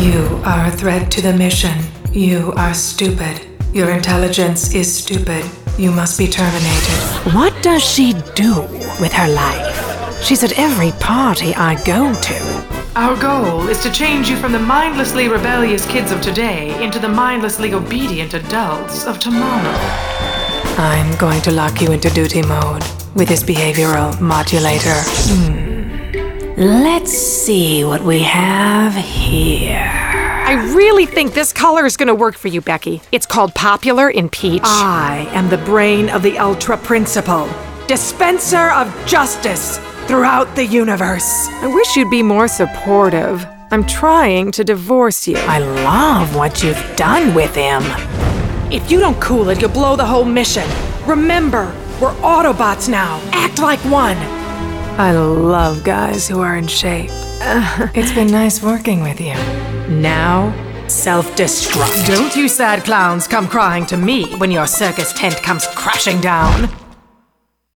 You are a threat to the mission. You are stupid. Your intelligence is stupid. You must be terminated. What does she do with her life? She's at every party I go to. Our goal is to change you from the mindlessly rebellious kids of today into the mindlessly obedient adults of tomorrow. I'm going to lock you into duty mode with this behavioral modulator. Let's see what we have here. I really think this color is going to work for you, Becky. It's called Popular in Peach. I am the brain of the Ultra Principle, dispenser of justice throughout the universe. I wish you'd be more supportive. I'm trying to divorce you. I love what you've done with him. If you don't cool it, you'll blow the whole mission. Remember, we're Autobots now. Act like one. I love guys who are in shape. It's been nice working with you. Now, self-destruct. Don't you sad clowns come crying to me when your circus tent comes crashing down.